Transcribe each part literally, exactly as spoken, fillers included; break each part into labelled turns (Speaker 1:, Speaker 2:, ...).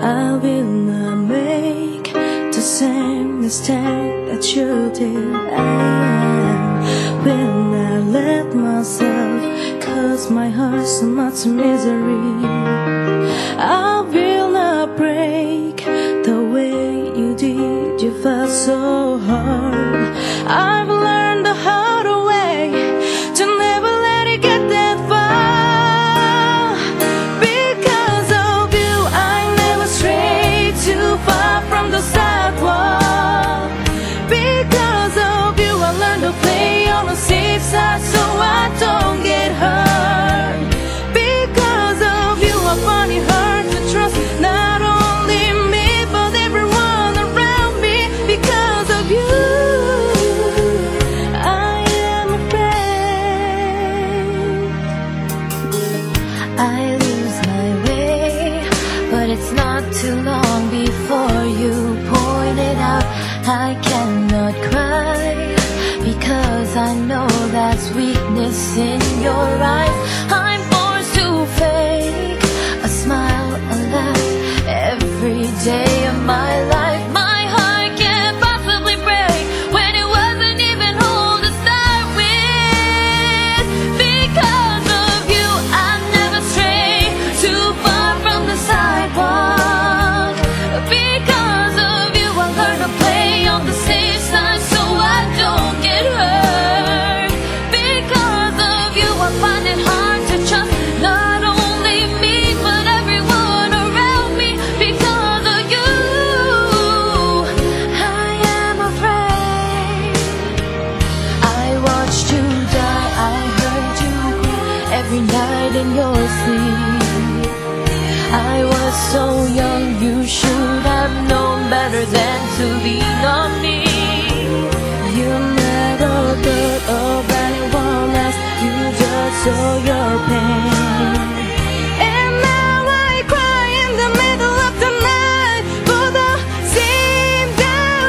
Speaker 1: I will not make the same mistake that you did. I will not let myself cause my heart so much misery. I will not break the way you did. You felt so hard. I've learned the hard way to never let it get that far. Because of you, I never stray too far from the sidewalk. Because of you, I learned to play on the safe side so I don't get hurt. Because of you, I find it hard to trust not only me but everyone around me. Because of you, I am afraid I lose my way, but it's not too long before you point it out. I cannot cry because I know that's weakness in your eyes. I'm forced to fake a smile, a laugh every day of my life. My heart can't possibly break when it wasn't even whole to start with. Because of you, I never stray too far from the sidewalk. Because of you, I learned to play on the safe side so I don't get hurt. Because of you, I find it hard to trust not only me but everyone around me. Because of you, I am afraid. I watched you die, I heard you cry every night in your sleep. I was so young, you should have known better than to lean on me. You never thought of anyone else, you just saw your pain. And now I cry in the middle of the night for the same damn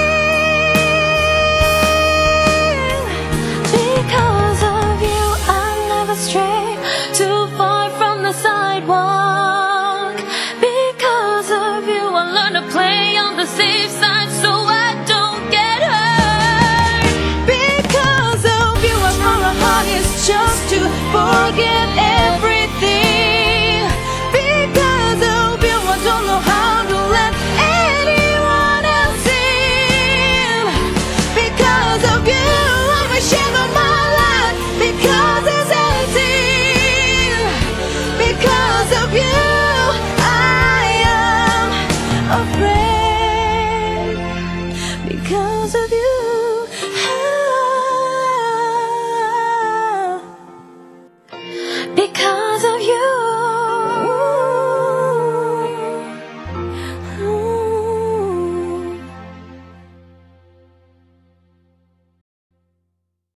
Speaker 1: thing. Because of you, I never stray too far from the sidewalk. Because of you, I learned to play on the safe side so I don't get hurt. Because of you, I found my heart is just to forget everything. Because of you, I don't know how to let anyone else in. Because of you, I wish share of my life because it's empty. Because of you, I am afraid. Because of you.